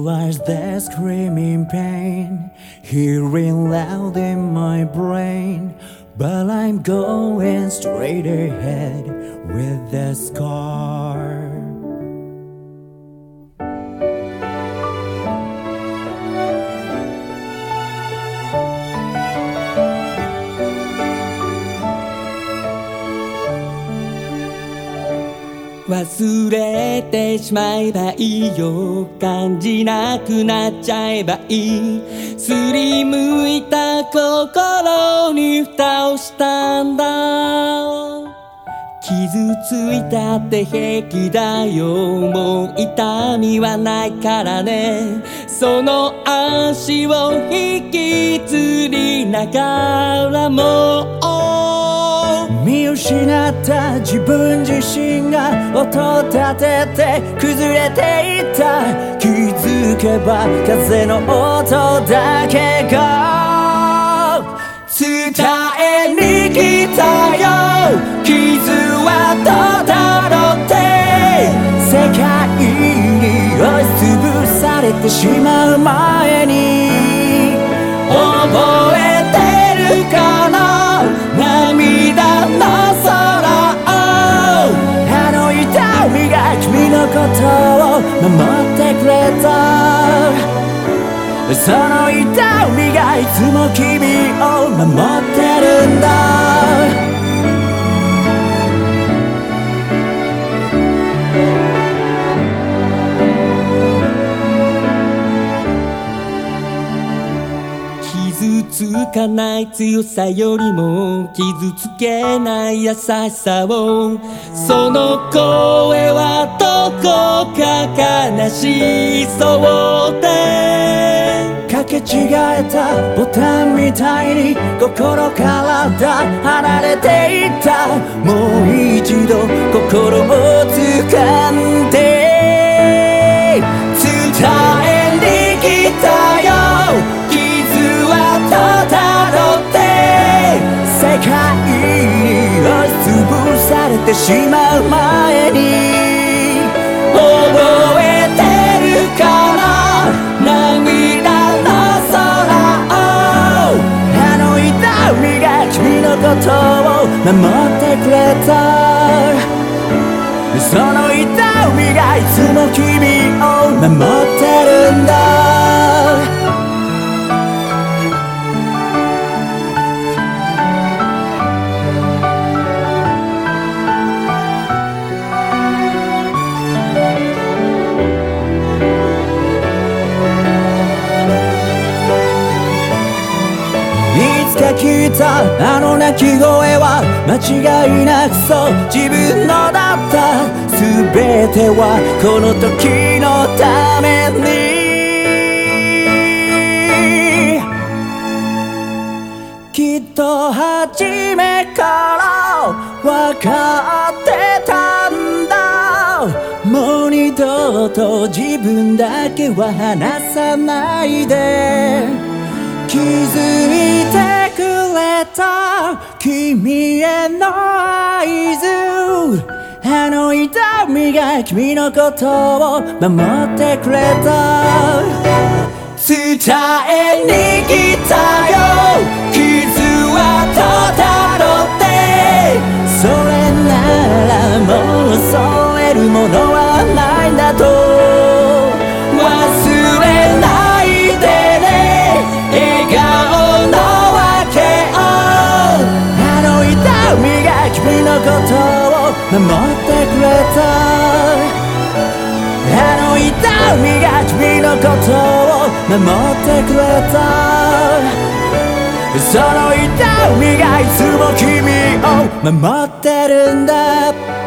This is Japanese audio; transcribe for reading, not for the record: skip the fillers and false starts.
was the screaming pain, hearing loud in my brain. But I'm going straight ahead with the scar. 忘れてしまえばいいよ、感じなくなっちゃえばいい。すりむいた心に蓋をしたんだ。傷ついたって平気だよ、もう痛みはないからね。その足を引きずりながらも見失った自分自身が音を立てて崩れていった。気づけば風の音だけが伝えに来たよ。傷はどうだろうって世界に押しつぶされてしまう前に覚えてるかな、涙の空を。あの痛みが君のことを守ってくれた。その痛みがいつも君を守ってるんだ。 傷つかない強さよりも傷つけない優しさを。その声はどこか悲しそうで、 かけ違えたボタンみたいに心から離れていった。もう一度心を掴んで伝えに来たよ。世界に押しつぶされてしまう前に覚えてるかな、涙の空を。あの痛みが君のことを守ってくれた。その痛みがいつも君を守ってるんだ。聞いたあの鳴き声は間違いなくそう自分のだった。全てはこの時のために。きっと初めから分かってたんだ。もう二度と自分だけは離さないで。気づいてくれた君への合図。あの痛みが君のことを守ってくれた。伝えに来たよ。傷はどうだろうって。それならもう恐れるものはないんだと。忘れないでね、笑顔の訳を。あの痛みが君のことを守ってくれた。あの痛みが君のことを守ってくれた。その痛みがいつも君を守ってるんだ。